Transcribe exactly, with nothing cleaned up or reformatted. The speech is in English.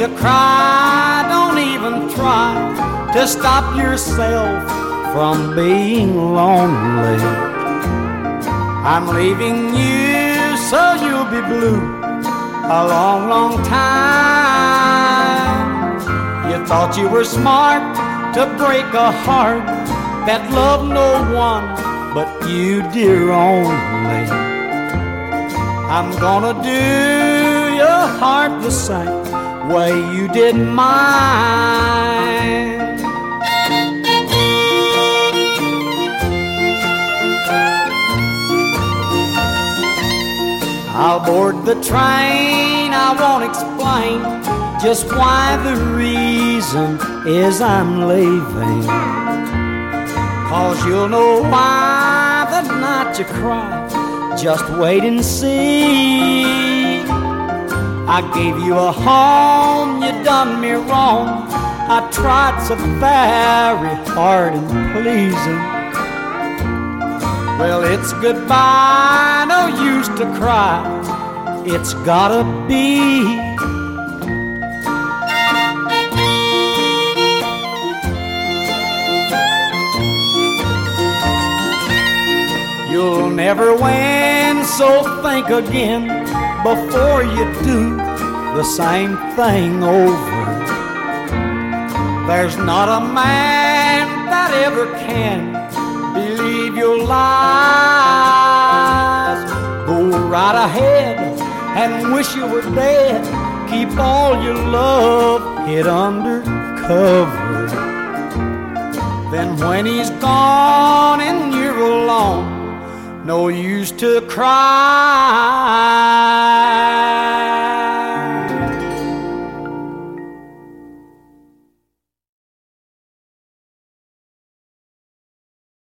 to cry, don't even try to stop yourself from being lonely. I'm leaving you so you'll be blue a long, long time. You thought you were smart to break a heart that loved no one but you, dear, only. I'm gonna do your heart the same way you did mine. I'll board the train, I won't explain just why the reason is I'm leaving. 'Cause you'll know why the night you cry, just wait and see. I gave you a home, you done me wrong. I tried so very hard in pleasing. Well, it's goodbye, no use to cry, it's gotta be. You'll never win, so think again before you do the same thing over. There's not a man that ever can believe your lies. Go right ahead and wish you were dead. Keep all your love hid under cover. Then when he's gone and you're alone, no use to cry.